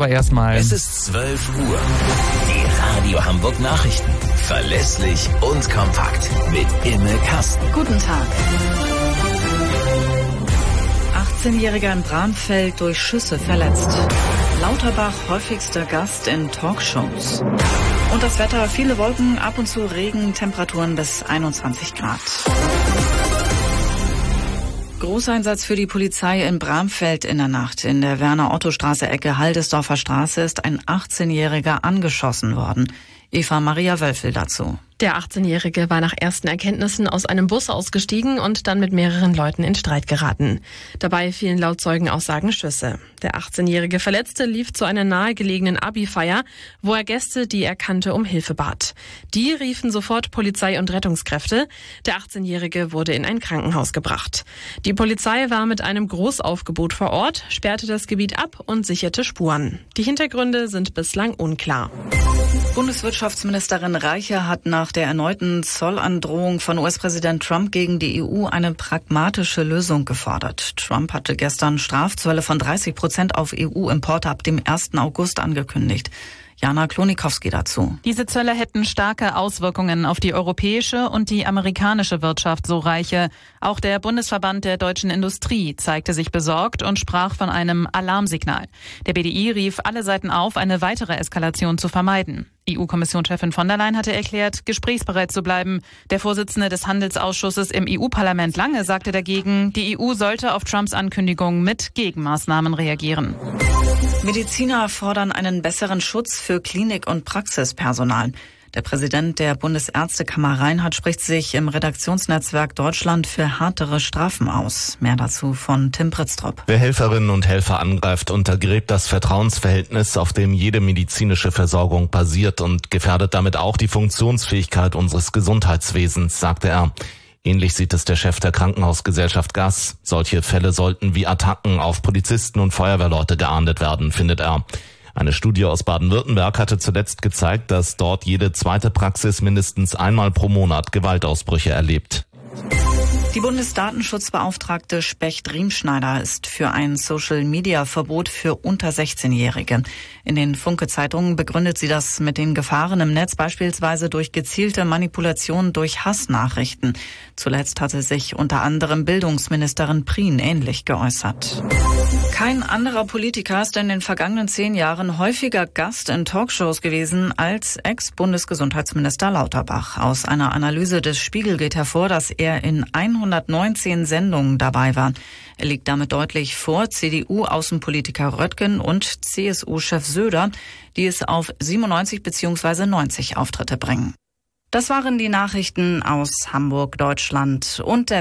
aber erstmal. Es ist 12 Uhr. Die Radio Hamburg Nachrichten. Verlässlich und kompakt. Mit Imme Kasten. Guten Tag. 18-Jähriger in Bramfeld durch Schüsse verletzt. Lauterbach häufigster Gast in Talkshows. Und das Wetter, viele Wolken, ab und zu Regen, Temperaturen bis 21 Grad. Großeinsatz für die Polizei in Bramfeld in der Nacht. In der Werner-Otto-Straße Ecke Haldesdorfer Straße ist ein 18-Jähriger angeschossen worden. Eva Maria Wölfel dazu. Der 18-Jährige war nach ersten Erkenntnissen aus einem Bus ausgestiegen und dann mit mehreren Leuten in Streit geraten. Dabei fielen laut Zeugenaussagen Schüsse. Der 18-jährige Verletzte lief zu einer nahegelegenen Abi-Feier, wo er Gäste, die er kannte, um Hilfe bat. Die riefen sofort Polizei und Rettungskräfte. Der 18-jährige wurde in ein Krankenhaus gebracht. Die Polizei war mit einem Großaufgebot vor Ort, sperrte das Gebiet ab und sicherte Spuren. Die Hintergründe sind bislang unklar. Bundeswirtschaftsministerin Reiche hat nach der erneuten Zollandrohung von US-Präsident Trump gegen die EU eine pragmatische Lösung gefordert. Trump hatte gestern Strafzölle von 30% auf EU-Importe ab dem 1. August angekündigt. Jana Klonikowski dazu. Diese Zölle hätten starke Auswirkungen auf die europäische und die amerikanische Wirtschaft, so Reiche. Auch der Bundesverband der deutschen Industrie zeigte sich besorgt und sprach von einem Alarmsignal. Der BDI rief alle Seiten auf, eine weitere Eskalation zu vermeiden. EU-Kommissionschefin von der Leyen hatte erklärt, gesprächsbereit zu bleiben. Der Vorsitzende des Handelsausschusses im EU-Parlament Lange sagte dagegen, die EU sollte auf Trumps Ankündigung mit Gegenmaßnahmen reagieren. Mediziner fordern einen besseren Schutz für Klinik- und Praxispersonal. Der Präsident der Bundesärztekammer Reinhardt spricht sich im Redaktionsnetzwerk Deutschland für härtere Strafen aus. Mehr dazu von Tim Pritztrup. Wer Helferinnen und Helfer angreift, untergräbt das Vertrauensverhältnis, auf dem jede medizinische Versorgung basiert und gefährdet damit auch die Funktionsfähigkeit unseres Gesundheitswesens, sagte er. Ähnlich sieht es der Chef der Krankenhausgesellschaft Gass. Solche Fälle sollten wie Attacken auf Polizisten und Feuerwehrleute geahndet werden, findet er. Eine Studie aus Baden-Württemberg hatte zuletzt gezeigt, dass dort jede zweite Praxis mindestens einmal pro Monat Gewaltausbrüche erlebt. Die Bundesdatenschutzbeauftragte Specht-Riemschneider ist für ein Social-Media-Verbot für unter 16-Jährige. In den Funke-Zeitungen begründet sie das mit den Gefahren im Netz, beispielsweise durch gezielte Manipulation durch Hassnachrichten. Zuletzt hatte sich unter anderem Bildungsministerin Prien ähnlich geäußert. Kein anderer Politiker ist in den vergangenen 10 Jahren häufiger Gast in Talkshows gewesen als Ex-Bundesgesundheitsminister Lauterbach. Aus einer Analyse des Spiegel geht hervor, dass er in 119 Sendungen dabei war. Er liegt damit deutlich vor CDU-Außenpolitiker Röttgen und CSU-Chef Söder, die es auf 97 bzw. 90 Auftritte bringen. Das waren die Nachrichten aus Hamburg, Deutschland und der